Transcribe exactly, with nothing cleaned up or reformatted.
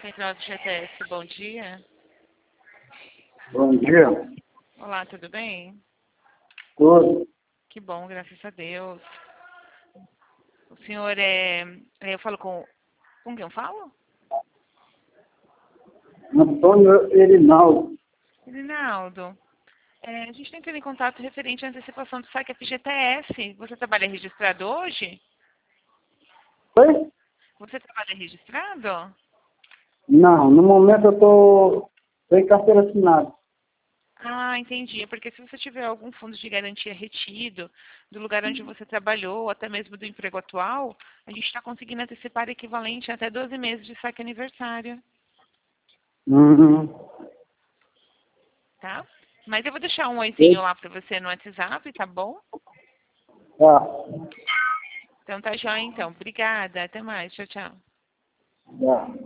Central do G T S, bom dia. Bom dia. Olá, tudo bem? Tudo. Que bom, graças a Deus. O senhor é... Eu falo com... Com quem eu falo? Antônio Erinaldo. Rinaldo. É, a gente está entrando em contato referente à antecipação do saque F G T S. Você trabalha registrado hoje? Oi? Você trabalha registrado? Não, no momento eu tô sem carteira assinada. Ah, entendi. É porque se você tiver algum fundo de garantia retido do lugar onde você trabalhou, ou até mesmo do emprego atual, a gente está conseguindo antecipar equivalente a até doze meses de saque aniversário, Uhum. tá? Mas eu vou deixar um oizinho Oi? lá para você no WhatsApp, tá bom? Tá. Então tá joia, então. Obrigada. Até mais. Tchau, tchau. Tá.